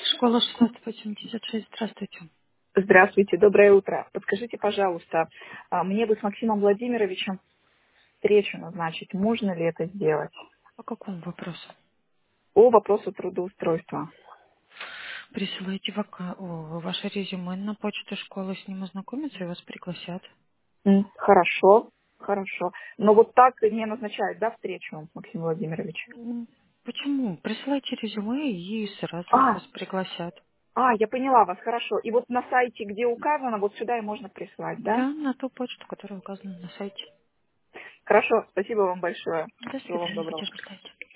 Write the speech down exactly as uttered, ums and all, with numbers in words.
Школа шестьсот восемьдесят шесть. Здравствуйте. Здравствуйте, доброе утро. Подскажите, пожалуйста, а, мне бы с Максимом Владимировичем встречу назначить. Можно ли это сделать? По какому вопросу? По вопросу трудоустройства. Присылайте вака- о, ваше резюме на почту школы, с ним ознакомиться и вас пригласят. М, Хорошо, хорошо. Но вот так не назначают, да, встречу, Максим Владимирович? М, Почему? Присылайте резюме и сразу А, вас пригласят. а, я поняла вас, хорошо. И вот на сайте, где указано, вот сюда и можно прислать, да? Да, на ту почту, которая указана на сайте. Хорошо, спасибо вам большое. До Всего вам свидания, доброго. будьте ждать.